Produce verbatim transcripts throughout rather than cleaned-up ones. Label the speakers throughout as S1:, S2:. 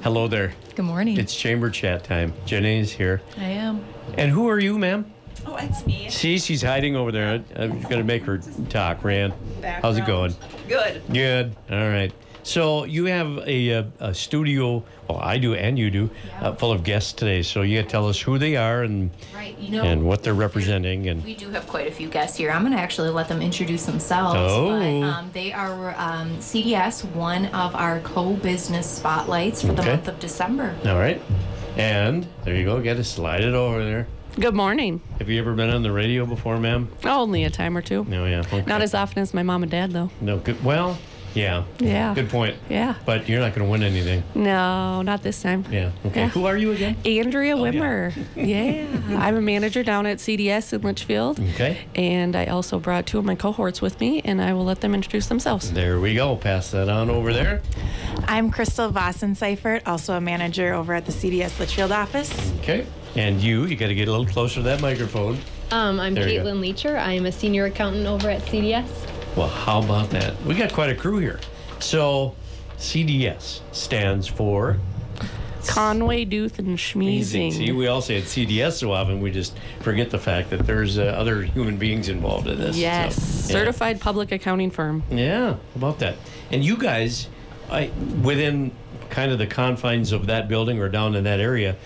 S1: Hello there.
S2: Good morning.
S1: It's Chamber Chat time. Jenny's here.
S2: I am.
S1: And who are you, ma'am?
S3: Oh, it's me.
S1: See, she's hiding over there. I'm going to make her talk, Rand. How's it going?
S3: Good.
S1: Good. All right. So you have a, a, a studio, well, I do and you do,
S2: Yeah.
S1: uh, full of guests today. So you got to tell us who they are and
S2: Right. You know,
S1: and what they're representing. And
S2: we do have quite a few guests here. I'm going to actually let them introduce themselves.
S1: Oh.
S2: But, um, they are um, C D S, one of our co-business spotlights for the
S1: Okay.
S2: month of December.
S1: all right. And there you go. Got to slide it over there.
S4: Good morning.
S1: Have you ever been on the radio before, ma'am?
S4: Only a time or two.
S1: No, yeah. Okay.
S4: Not as often as my mom and dad, though.
S1: No, good. Well, yeah.
S4: Yeah.
S1: Good point.
S4: Yeah.
S1: But you're not going to win anything.
S4: No, not this time.
S1: Yeah. Okay.
S4: Yeah.
S1: Who are you again?
S4: Andrea
S1: Oh, yeah.
S4: Wimmer. Yeah. I'm a manager down at C D S in Litchfield.
S1: Okay.
S4: And I also brought two of my cohorts with me, and I will let them introduce themselves.
S1: There we go. Pass that on over there.
S3: I'm Crystal Vossen-Seifert, also a manager over at the C D S Litchfield office.
S1: Okay. And you, you got to get a little closer to that microphone.
S5: Um, I'm
S1: There you go.
S5: Caitlin Leacher. I am a senior accountant over at C D S.
S1: Well, how about that? We got quite a crew here. So, C D S stands for
S4: Conway, Duth, and
S1: Easy. See,
S4: Schmeezing.
S1: we all say it's C D S so often, we just forget the fact that there's uh, other human beings involved in this.
S4: Yes.
S1: So, yeah.
S4: Certified public accounting firm.
S1: Yeah, how about that? And you guys, I, within kind of the confines of that building or down in that area,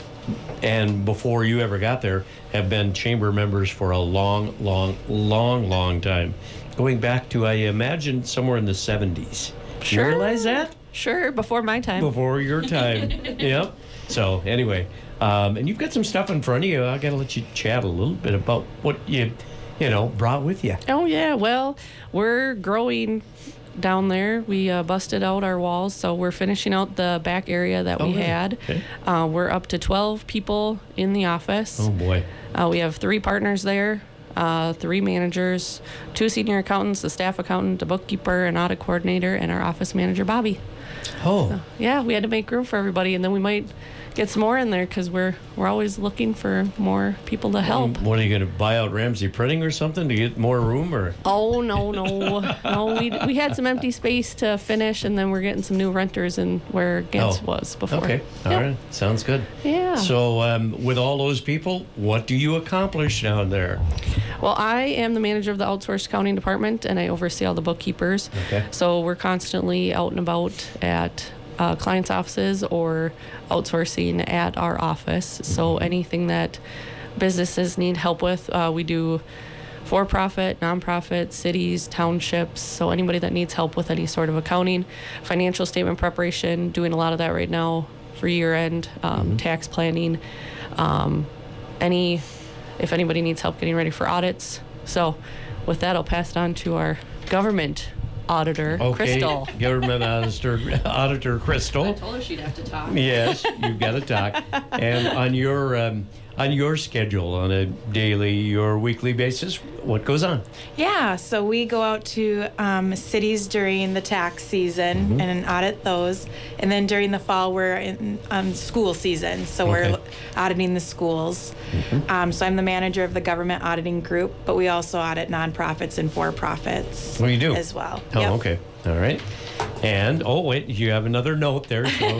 S1: and before you ever got there, have been chamber members for a long, long, long, long time. Going back to, I imagine, somewhere in the seventies. You
S4: Sure.
S1: realize that?
S4: Sure, before my time.
S1: Before your time. Yep. So, anyway, um, and you've got some stuff in front of you. I got to let you chat a little bit about what you, you know, brought with you.
S4: Oh, yeah. Well, we're growing down there. We uh, busted out our walls, so we're finishing out the back area that
S1: Oh,
S4: we
S1: really?
S4: had.
S1: Okay.
S4: Uh, we're up to twelve people in the office.
S1: Oh, boy.
S4: Uh, we have three partners there, uh, three managers, two senior accountants, a staff accountant, a bookkeeper, an audit coordinator, and our office manager, Bobby.
S1: Oh.
S4: Yeah, we had to make room for everybody, and then we might get some more in there because we're we're always looking for more people to help.
S1: Um, what are you going to buy out Ramsey Printing or something to get more room, or?
S4: Oh, no, no. no, we we had some empty space to finish, and then we're getting some new renters in where Gantz
S1: Oh,
S4: was before.
S1: Okay, all
S4: Yeah.
S1: right, sounds good.
S4: Yeah.
S1: So, um, with all those people, what do you accomplish down there?
S4: Well, I am the manager of the outsourced accounting department, and I oversee all the bookkeepers.
S1: Okay.
S4: So we're constantly out and about at uh, clients' offices or outsourcing at our office. So anything that businesses need help with, uh, we do for-profit, nonprofit, cities, townships. So anybody that needs help with any sort of accounting, financial statement preparation, doing a lot of that right now for year-end, um, tax planning, um, any, if anybody needs help getting ready for audits. So with that, I'll pass it on to our government auditor,
S1: Okay,
S4: Crystal.
S1: government auditor, auditor Crystal.
S4: told her she'd have to talk.
S1: Yes, you've got to talk. And on your um, on your schedule, on a daily or weekly basis, what goes on?
S3: Yeah, so we go out to um, cities during the tax season and audit those. And then during the fall, we're in um, school season, so
S1: Okay.
S3: we're auditing the schools. Um, so I'm the manager of the government auditing group, but we also audit nonprofits and for-profits
S1: What do you do?
S3: as well.
S1: Oh,
S3: Yep.
S1: okay, all right. And oh wait, you have another note there. So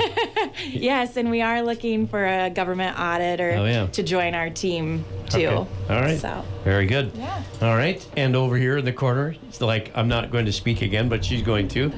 S3: Yes, and we are looking for a government auditor
S1: Oh, yeah.
S3: to join our team too.
S1: okay. All right.
S3: So.
S1: Very good.
S3: Yeah.
S1: All right. And over here in the corner, it's like I'm not going to speak again, but she's going to.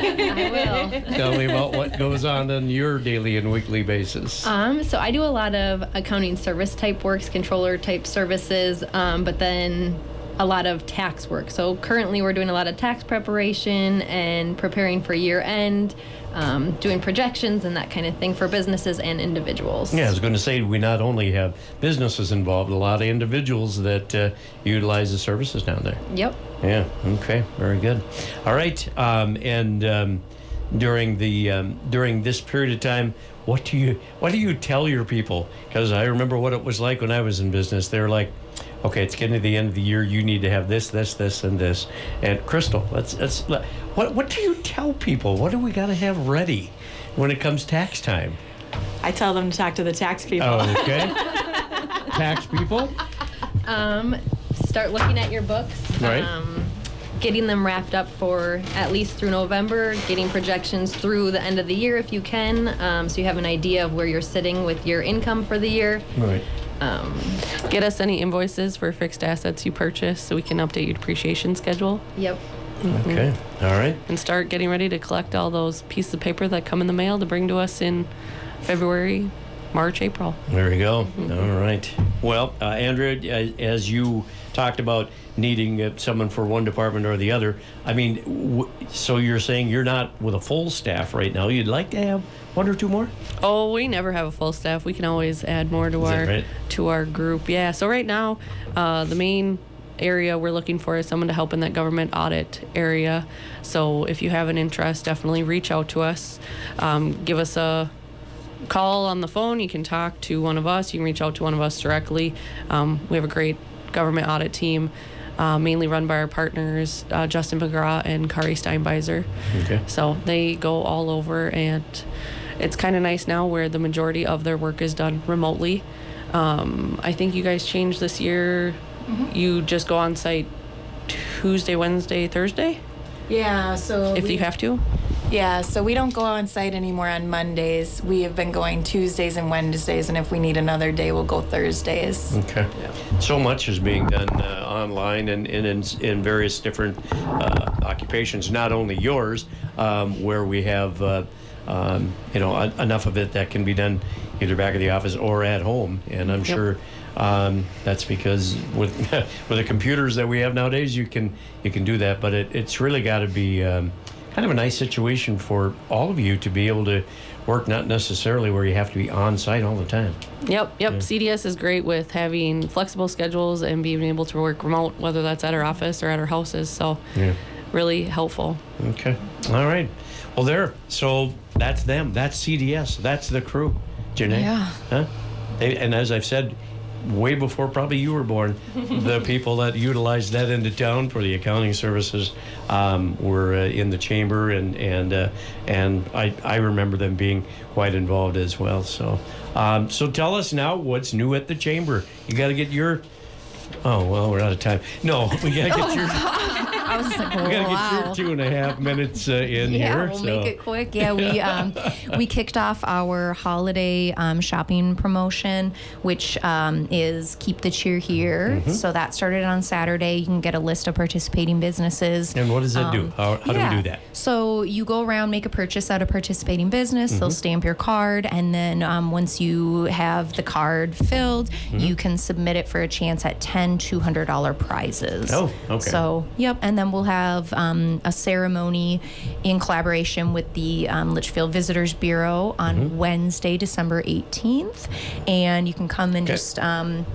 S5: I will.
S1: Tell me about what goes on on your daily and weekly basis.
S5: Um, so I do a lot of accounting service type works, controller type services, um, but then a lot of tax work. So currently we're doing a lot of tax preparation and preparing for year end, um, doing projections and that kind of thing for businesses and individuals.
S1: Yeah, I was going to say we not only have businesses involved, a lot of individuals that uh, utilize the services down there.
S5: Yep.
S1: Yeah. Okay. Very good. All right. Um, and um, during the um, during this period of time, what do you what do you tell your people? Because I remember what it was like when I was in business. They're like, okay, it's getting to the end of the year. You need to have this, this, this, and this. And Crystal, let's let's what what do you tell people? What do we got to have ready when it comes tax time?
S3: I tell them to talk to the tax people.
S1: Oh, okay. Tax people.
S5: Um, start looking at your books.
S1: Right.
S5: Um, getting them wrapped up for at least through November, getting projections through the end of the year if you can, um, so you have an idea of where you're sitting with your income for the year.
S1: Right.
S5: Um,
S4: Get us any invoices for fixed assets you purchase so we can update your depreciation schedule.
S5: yep.
S1: Okay. All right.
S4: And start getting ready to collect all those pieces of paper that come in the mail to bring to us in February, March, April.
S1: There you go. All right. Well, uh, Andrea, as, as you talked about needing uh, someone for one department or the other, I mean, w- so you're saying you're not with a full staff right now. You'd like to have one or two more?
S4: Oh, we never have a full staff. We can always add more to
S1: Is that
S4: our
S1: right?
S4: to our group. Yeah. So right now, uh, the main area we're looking for is someone to help in that government audit area. So if you have an interest, definitely reach out to us. Um, give us a call on the phone. You can talk to one of us. You can reach out to one of us directly. Um, we have a great government audit team, uh, mainly run by our partners, uh, Justin McGraw and Kari Steinbeiser.
S1: Okay.
S4: So they go all over, and it's kind of nice now where the majority of their work is done remotely. Um, I think you guys changed this year.
S2: Mm-hmm.
S4: You just go on site Tuesday, Wednesday, Thursday,
S3: Yeah, so
S4: if
S3: we,
S4: you have to.
S3: yeah, so we don't go on site anymore on Mondays. We have been going Tuesdays and Wednesdays, and if we need another day, we'll go Thursdays.
S1: Okay. So much is being done uh, online and, and in, in various different uh, occupations, not only yours, um, where we have, uh, um, you know, en- enough of it that can be done either back at the office or at home. And I'm
S4: Yep.
S1: sure um, that's because with with the computers that we have nowadays, you can you can do that. But it, it's really got to be um, kind of a nice situation for all of you to be able to work, not necessarily where you have to be on site all the time.
S4: Yep, yep. C D S is great with having flexible schedules and being able to work remote, whether that's at our office or at our houses. So
S1: Yeah.
S4: really helpful.
S1: Okay. All right. Well, there. So that's them. That's C D S. That's the crew. Janae.
S2: Yeah.
S1: Huh? They, and as I've said, way before probably you were born, the people that utilized that into town for the accounting services um, were uh, in the chamber, and and uh, and I I remember them being quite involved as well. So um, so tell us now what's new at the chamber. You got to get your. Oh well, we're out of time. No, we got to get your.
S2: I was just like,
S1: We got to get
S2: wow.
S1: your two and a half minutes uh, in
S2: Yeah,
S1: here.
S2: we'll
S1: so.
S2: make it quick. Yeah, we um, we kicked off our holiday um, shopping promotion, which um, is Keep the Cheer Here.
S1: Mm-hmm.
S2: So that started on Saturday. You can get a list of participating businesses.
S1: And what does that do?
S2: Um,
S1: How, how
S2: yeah.
S1: do we do that?
S2: So you go around, make a purchase at a participating business.
S1: Mm-hmm.
S2: They'll stamp your card, and then um, once you have the card filled,
S1: Mm-hmm.
S2: you can submit it for a chance at ten two hundred dollar prizes.
S1: Oh, okay.
S2: So yep, and then we'll have um, a ceremony in collaboration with the um, Litchfield Visitors Bureau on
S1: Mm-hmm.
S2: Wednesday, December eighteenth, and you can come and
S1: Okay.
S2: just. Um,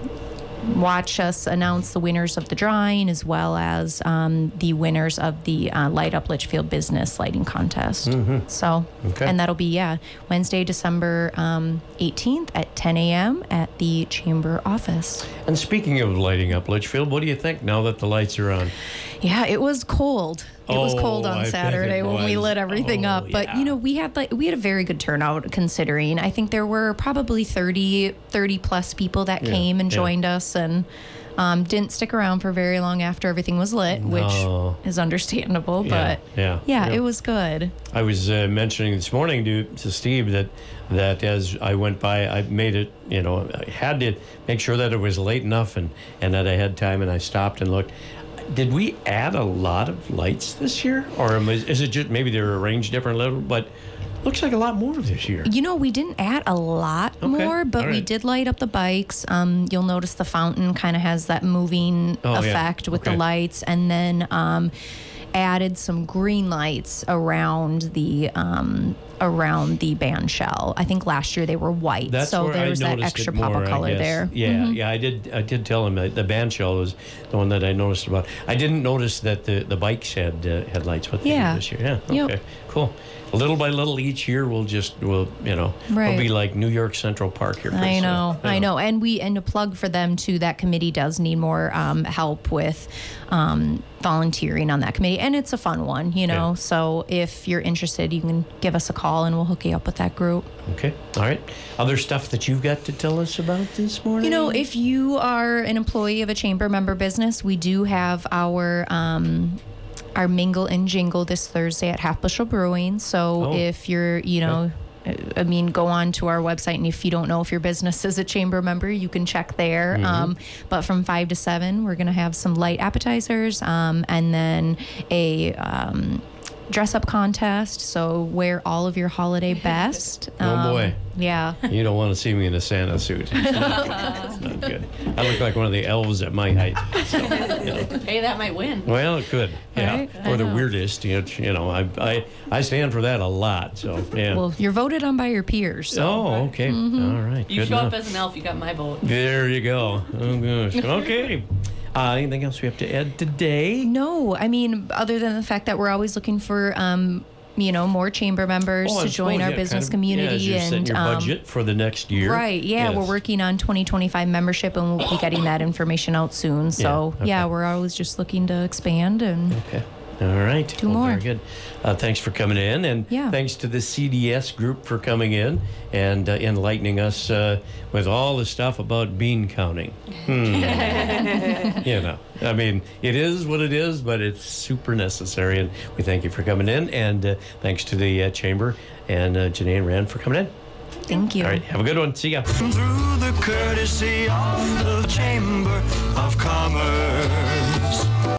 S2: watch us announce the winners of the drawing, as well as um, the winners of the uh, Light Up Litchfield Business Lighting Contest. So,
S1: Mm-hmm. Okay.
S2: and that'll be, yeah, Wednesday, December um, eighteenth at ten a.m. at the Chamber office.
S1: And speaking of lighting up Litchfield, what do you think now that the lights are on?
S2: Yeah, it was cold. It was cold
S1: Oh,
S2: on
S1: I bet
S2: Saturday
S1: it
S2: when we
S1: was.
S2: lit everything
S1: Oh,
S2: up. But
S1: yeah.
S2: you know, we had like we had a very good turnout considering. I think there were probably thirty, thirty plus people that
S1: Yeah,
S2: came and
S1: yeah.
S2: joined us, and um, didn't stick around for very long after everything was lit,
S1: No.
S2: which is understandable.
S1: Yeah,
S2: But
S1: yeah,
S2: yeah,
S1: yeah.
S2: it was good.
S1: I was uh, mentioning this morning to, to Steve that that as I went by, I made it, you know, I had to make sure that it was late enough and, and that I had time, and I stopped and looked. Did we add a lot of lights this year? Or am I- is it just maybe they're arranged different level? But looks like a lot more this year.
S2: You know, we didn't add a lot
S1: Okay,
S2: more, but
S1: all
S2: we
S1: right.
S2: did light up the bikes. Um, you'll notice the fountain kind of has that moving
S1: Oh, yeah.
S2: effect with
S1: Okay.
S2: the lights, and then um, added some green lights around the um, around the band shell. I think last year they were white,
S1: That's
S2: so
S1: where
S2: there
S1: I
S2: was that
S1: noticed
S2: extra
S1: it
S2: pop
S1: more,
S2: of
S1: I
S2: color
S1: guess.
S2: there.
S1: Yeah,
S2: Mhm.
S1: yeah, I did. I did tell him that the band shell was the one that I noticed about. I didn't notice that the, the bikes had uh, had lights. What they did
S2: Yeah.
S1: this year? Yeah. Okay.
S2: Yep.
S1: Cool. Little by little, each year we'll just we'll you know
S2: Right.
S1: we'll be like New York Central Park here. pretty
S2: I
S1: soon.
S2: know, I know, and we and a plug for them too. That committee does need more um, help with um, volunteering on that committee, and it's a fun one, you know.
S1: Yeah.
S2: So if you're interested, you can give us a call, and we'll hook you up with that group.
S1: Okay. All right. Other stuff that you've got to tell us about this morning?
S2: You know, if you are an employee of a chamber member business, we do have our um, our Mingle and Jingle this Thursday at Half Bushel Brewing. So
S1: Oh.
S2: if you're, you know, I mean, go on to our website, and if you don't know if your business is a chamber member, you can check there.
S1: Mm-hmm.
S2: Um, but from five to seven, we're going to have some light appetizers, um, and then a um, dress-up contest. So wear all of your holiday best.
S1: Oh, boy.
S2: Yeah.
S1: You don't want to see me in a Santa suit. It's not good. It's not good. I look like one of the elves at my height. So, you know.
S4: Hey, that might win.
S1: Well, it could, yeah.
S2: Right?
S1: Or
S2: I
S1: the
S2: know.
S1: weirdest, you know, you know. I, I I stand for that a lot. So yeah.
S2: Well, you're voted on by your peers. So.
S1: oh, okay.
S2: Mm-hmm.
S1: All right.
S4: You
S1: Good
S4: show
S1: enough.
S4: up as an elf, you got my vote.
S1: There you go. Oh gosh. Okay. Uh, anything else we have to add today?
S2: No, I mean, other than the fact that we're always looking for, um, you know, more chamber members
S1: Oh, I
S2: to join
S1: suppose,
S2: our
S1: yeah,
S2: business
S1: kind of, yeah,
S2: community.
S1: as you're setting
S2: and
S1: your
S2: um,
S1: budget for the next year.
S2: Right. Yeah,
S1: Yes.
S2: we're working on twenty twenty-five membership, and we'll be getting that information out soon. So
S1: Yeah,
S2: yeah,
S1: okay.
S2: we're always just looking to expand and.
S1: Okay. All right.
S2: Do
S1: Well,
S2: more.
S1: Very good. Uh, thanks for coming in, and
S2: Yeah.
S1: thanks to the C D S group for coming in and uh, enlightening us uh, with all the stuff about bean counting. Hmm. You know, I mean, it is what it is, but it's super necessary, and we thank you for coming in, and uh, thanks to the uh, chamber and uh, Janae and Rand for coming in.
S2: Thank you.
S1: All right. Have a good one. See ya.
S6: Through the courtesy of the Chamber of Commerce.